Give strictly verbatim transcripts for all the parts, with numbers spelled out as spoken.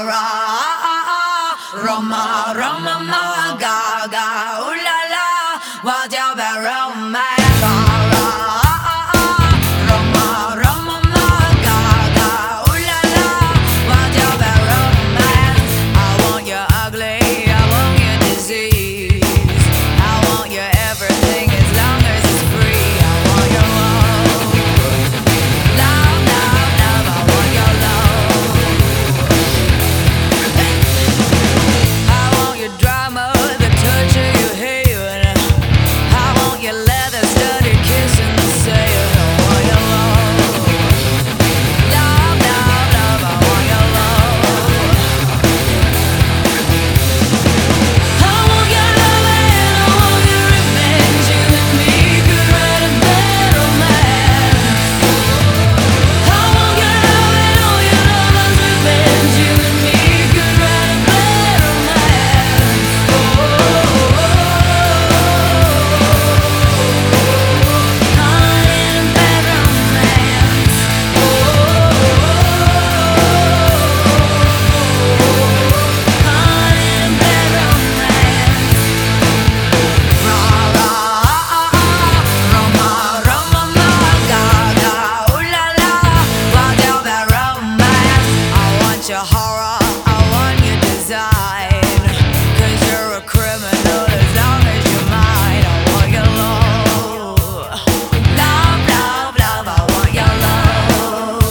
ra, Roma, Roma, ma, ga, ga, ooh la la, what's your bad romance? Ra, ra, Roma, Roma, ma, ga, ga, ooh la la, what's your bad romance? I want you ugly, I want you disease, I want you everything as long as it's free. I want your love, love, love, love, I want your love. I want your drama, the touch of your hair. I want your leather studded kiss in the sand. I want your love, love, love, love, I want your love. I want your love and I want your revenge. You and me could write a bad romance. I want your love and all your lover's revenge. You and me could write a bad romance. Oh, caught in a bad romance. Oh, caught in a bad romance. Ra, ra, Roma, Roma, ma, ga, ga, ooh la la, what's your bad romance? I want your horror, I want your design, 'cause you're a criminal as long as you're mine. I want your love, love, love, love, I want your love.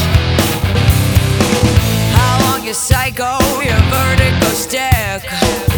I want your psycho, your vertigo stick.